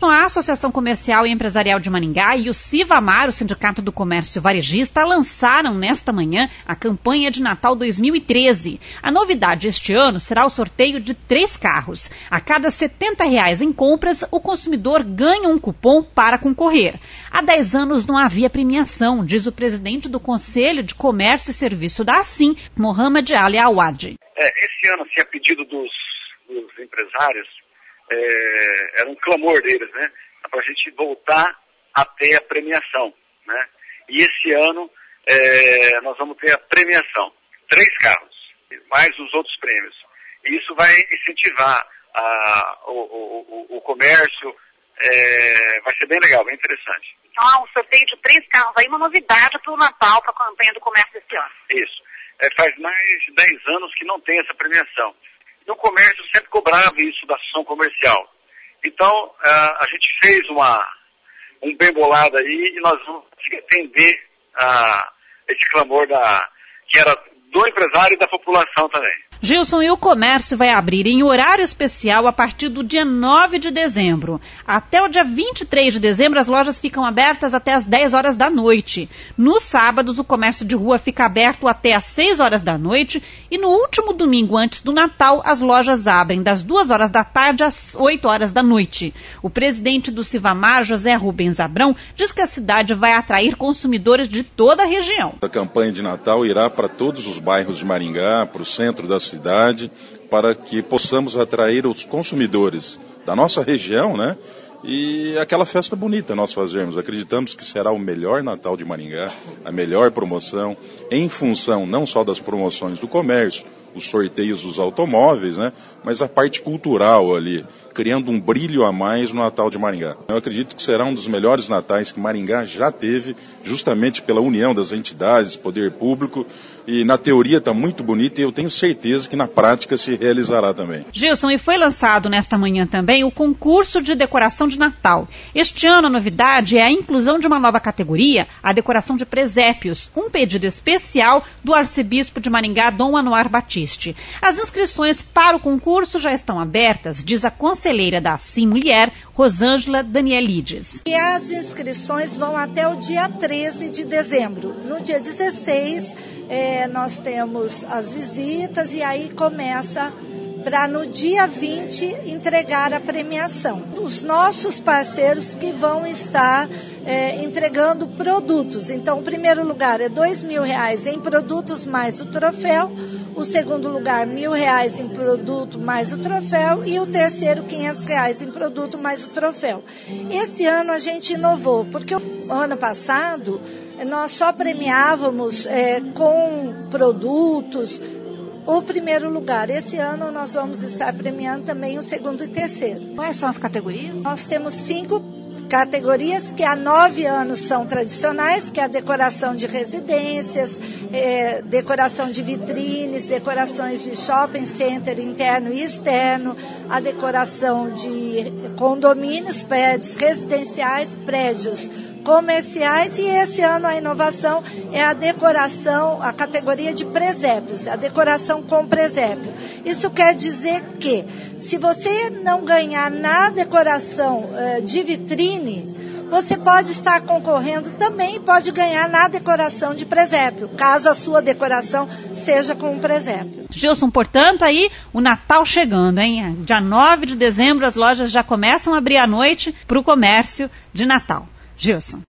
Gilson, a Associação Comercial e Empresarial de Maringá e o Sivamar, o Sindicato do Comércio Varejista, lançaram nesta manhã a campanha de Natal 2013. A novidade este ano será o sorteio de 3 carros. A cada R$ 70 em compras, o consumidor ganha um cupom para concorrer. Há 10 anos não havia premiação, diz o presidente do Conselho de Comércio e Serviço da Assim, Mohamed Ali Awad. Esse ano, a pedido dos empresários, era um clamor deles, né? Para a gente voltar a ter a premiação, né? E esse ano nós vamos ter a premiação, 3 carros, mais os outros prêmios. E isso vai incentivar o comércio, vai ser bem legal, bem interessante. Então há um sorteio de 3 carros aí, uma novidade para o Natal, para a campanha do comércio desse ano. Isso. Faz mais de 10 anos que não tem essa premiação. No comércio sempre cobrava isso da associação comercial. Então, a gente fez um bem bolado aí e nós vamos atender esse clamor que era do empresário e da população também. Gilson, e o comércio vai abrir em horário especial a partir do dia 9 de dezembro. Até o dia 23 de dezembro, as lojas ficam abertas até as 10 horas da noite. Nos sábados, o comércio de rua fica aberto até às 6 horas da noite. E no último domingo antes do Natal, as lojas abrem das 2 horas da tarde às 8 horas da noite. O presidente do Sivamar, José Rubens Abrão, diz que a cidade vai atrair consumidores de toda a região. A campanha de Natal irá para todos os bairros de Maringá, para o centro da cidade, para que possamos atrair os consumidores da nossa região, né? E aquela festa bonita nós fazemos. Acreditamos que será o melhor Natal de Maringá, a melhor promoção, em função não só das promoções do comércio, os sorteios dos automóveis, né? Mas a parte cultural ali, criando um brilho a mais no Natal de Maringá. Eu acredito que será um dos melhores natais que Maringá já teve, justamente pela união das entidades, poder público, e na teoria está muito bonito e eu tenho certeza que na prática se realizará também. Gilson, e foi lançado nesta manhã também o concurso de decoração de Natal. Este ano a novidade é a inclusão de uma nova categoria, a decoração de presépios, um pedido especial do arcebispo de Maringá, Dom Anuar Batista. As inscrições para o concurso já estão abertas, diz a conselheira da Assim Mulher, Rosângela Danielides. E as inscrições vão até o dia 13 de dezembro. No dia 16, nós temos as visitas e aí começa para no dia 20 entregar a premiação. Os nossos parceiros que vão estar entregando produtos. Então, o primeiro lugar é R$2.000 em produtos mais o troféu, o segundo lugar R$1.000 em produto mais o troféu e o terceiro R$500 em produto mais o troféu. Esse ano a gente inovou, porque o ano passado nós só premiávamos com produtos o primeiro lugar. Esse ano nós vamos estar premiando também o segundo e terceiro. Quais são as categorias? Nós temos 5 categorias que há 9 anos são tradicionais, que é a decoração de residências, decoração de vitrines, decorações de shopping center interno e externo, a decoração de condomínios, prédios residenciais, prédios comerciais, e esse ano a inovação é a decoração, a categoria de presépios, a decoração com presépio. Isso quer dizer que, se você não ganhar na decoração de vitrine, você pode estar concorrendo também, pode ganhar na decoração de presépio, caso a sua decoração seja com um presépio. Gilson, portanto, aí o Natal chegando, hein? Dia 9 de dezembro as lojas já começam a abrir à noite para o comércio de Natal. Gilson.